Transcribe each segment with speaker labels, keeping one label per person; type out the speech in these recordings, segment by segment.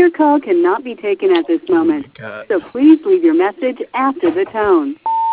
Speaker 1: Your call cannot be taken at this moment,
Speaker 2: God.
Speaker 1: so please leave your message after the tone.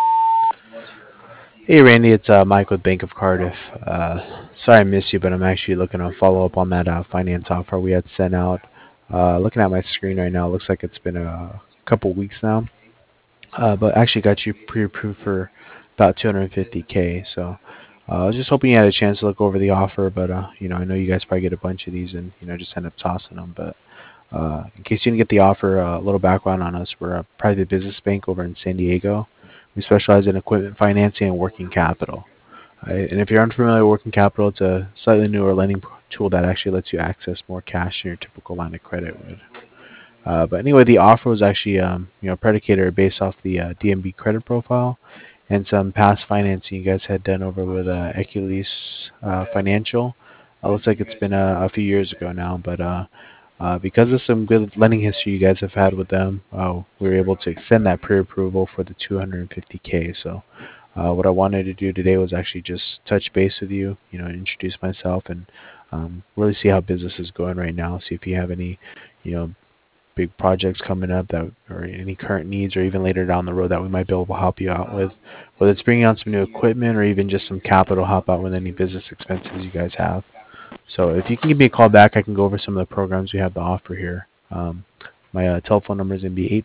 Speaker 2: Hey Randy, it's Mike with Bank of Cardiff. Sorry I missed you, but I'm actually looking to follow up on that finance offer we had sent out. Looking at my screen right now, it looks like it's been a couple weeks now. But actually got you pre-approved for about 250K. So I was just hoping you had a chance to look over the offer, but I know you guys probably get a bunch of these and just end up tossing them. But in case you didn't get the offer, a little background on us: we're a private business bank over in San Diego. We specialize in equipment financing and working capital. And if you're unfamiliar with working capital, it's a slightly newer lending tool that actually lets you access more cash than your typical line of credit would. But anyway, the offer was actually predicated or based off the DMB credit profile and some past financing you guys had done over with Equilise Financial. Looks like it's been a few years ago now, but because of some good lending history you guys have had with them, we were able to extend that pre-approval for the 250K. So what I wanted to do today was actually just touch base with you, introduce myself and really see how business is going right now. See if you have any, you know, big projects coming up that, or any current needs, or even later down the road that we might be able to help you out with, whether it's bringing on some new equipment or even just some capital help out with any business expenses you guys have. So if you can give me a call back, I can go over some of the programs we have to offer here. My telephone number is going to be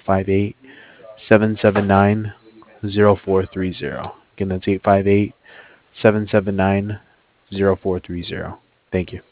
Speaker 2: 858-779-0430. Again, that's 858-779-0430. Thank you.